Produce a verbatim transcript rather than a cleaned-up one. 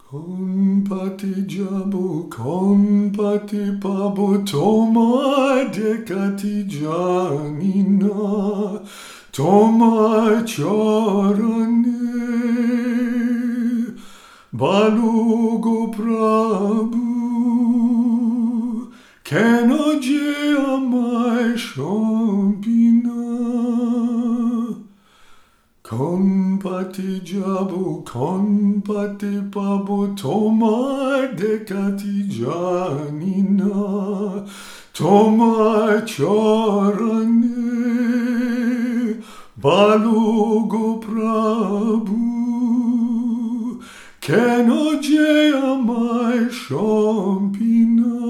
Con pati jabu, con pati pabu, toma decati janina, toma charane, balugo prabhu, kenoje amai shampina. Con pati jabu, con pati pabu, toma decati janina, toma charane, balugo prabhu, kenoje amai shampina.